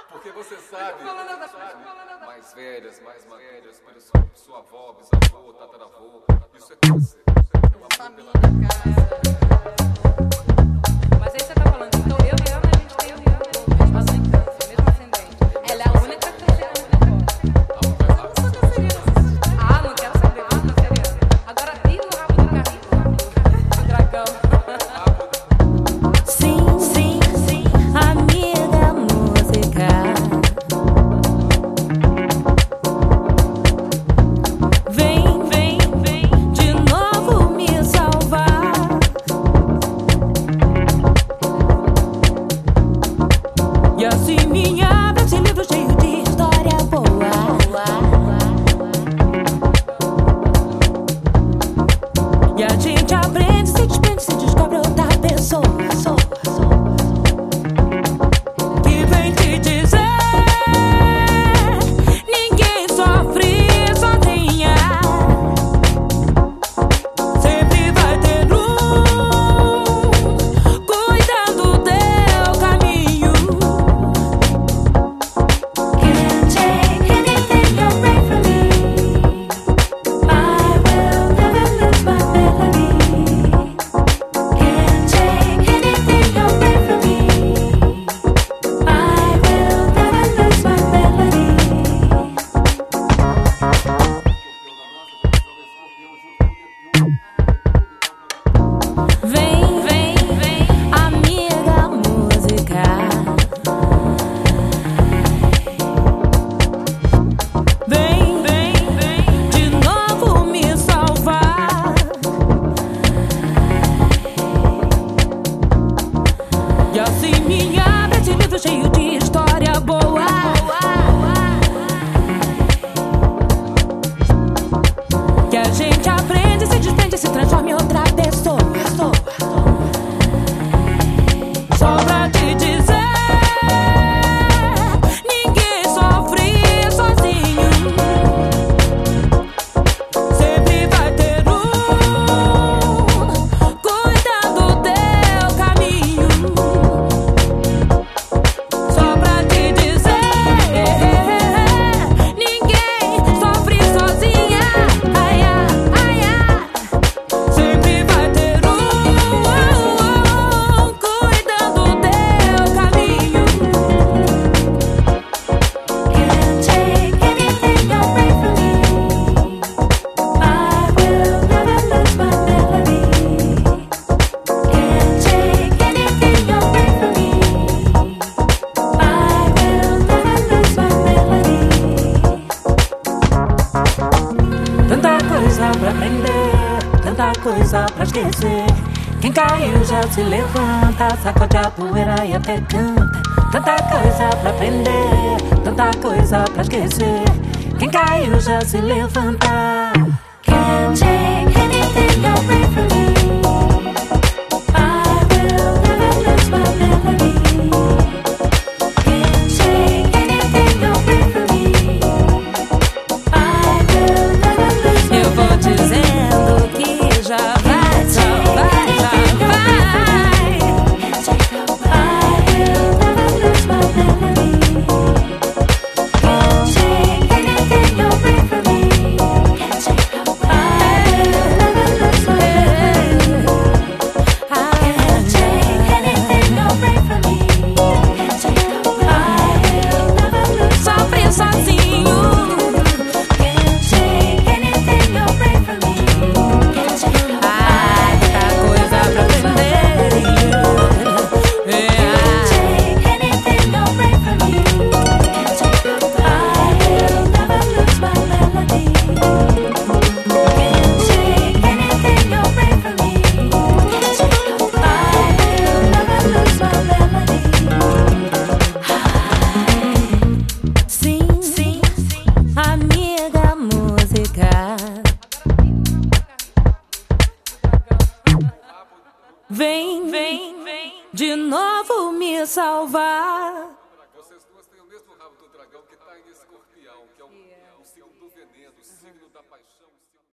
Porque você sabe, mais velhas, mais velhas, sua avó, bisavô, tataravô, isso é câncer. É uma família, Mas aí você tá falando, então eu e Ana, a gente tem mesmo razão em câncer, mesmo ascendente. Ela é a única canceriana do corpo. Eu não sou canceriana. Ah, não quero saber, eu sou canceriana. Agora, e o rabo do carrinho? O dragão. Sim, sim, sim, amiga música. Vem, vem, vem de novo me salvar. E assim me abre esse livro cheio de história boa. E a gente aprende, se despende, se descobre outra pessoa que vem te dizer: ninguém sofre sozinha. Sempre vai ter cuidando do teu caminho. Can't take anything away from me. I will never lose my melody. Can't take anything away from me. I will never lose my melody. Vem, vem, vem, amiga música. Vem, vem, vem de novo me salvar. E assim me abre esse livro cheio de história boa. Que a gente aprende, se desprende, se transforma em outra pessoa. Só pra te dizer: ninguém sofre sozinho. Sempre vai ter cuidando do teu caminho. Só pra te dizer: ninguém sofre sozinha. Ai, ai, ai, ai. Sempre vai ter cuidando do teu caminho. Can't take anything away from me. I will never lose my melody. Can't take anything away from me. I will never lose my melody. Tanta coisa pra aprender, tanta coisa pra esquecer. Quem caiu já se levanta, sacode a poeira e até canta. Tanta coisa pra aprender, tanta coisa pra esquecer. Quem caiu já se levanta. Can't take anything away from me. I will never lose my melody. Can't take anything away from me. I will never lose my melody. Eu vou dizendo que já vai, já vai, já vai. I will never lose my melody. Can't take anything away from me. I will never lose my melody. Can't take anything away from me. I will never lose. Sofre sozinho. Can't take anything away from me. Ai, tanta coisa pra aprender. Can't take anything away from me. I will never lose my melody. Can't take anything away from me. I will never lose my melody. Sim, sim, amiga música. Vem, vem, vem de novo me salvar. vocês duas têm o mesmo rabo do dragão que está em Escorpião, que é o signo do veneno, o signo da paixão.